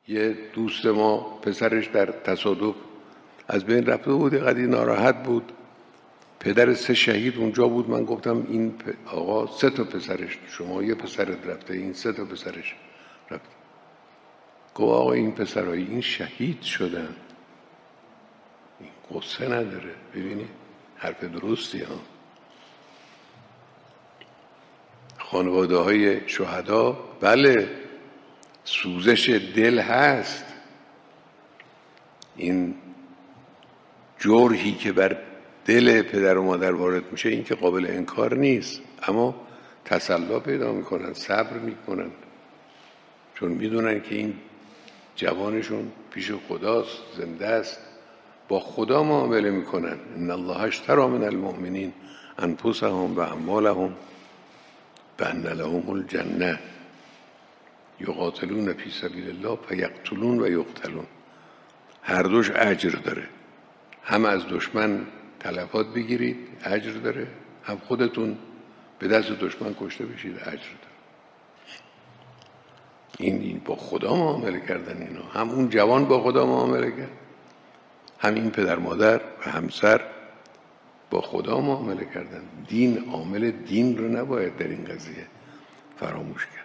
یه دوست ما پسرش در تصادف از بین رفته بود، قدری ناراحت بود. پدر 3 شهید اونجا بود. من گفتم این آقا 3 تا پسرش، شما یه پسرت رفته، این 3 تا پسرش رفته. گفت آقا این پسرایی این شهید شدن، این قصه نداره. ببینی حرف درستی ها. خانواده های شهدا بله سوزش دل هست، این جرحی که بر دل پدر و مادر وارد میشه این که قابل انکار نیست، اما تسلا پیدا میکنن، صبر میکنن، چون میدونن که این جوانشون پیش خداست، زنده است، با خدا معامله میکنن. ان الله اشتری من المؤمنین انفسهم و اموالهم بأن لهم الجنه یقاتلون فی سبیل الله فیقتلون و یقتلون. هر دوش اجر داره، هم از دشمن تلفات بگیرید اجر داره، هم خودتون به دست دشمن کشته بشید اجر داره. این با خدا معامله کردن اینا. هم اون جوان با خدا معامله کرد، هم این پدر مادر و همسر با خدا معامله کردن. دین، عامل دین رو نباید در این قضیه فراموش کرد.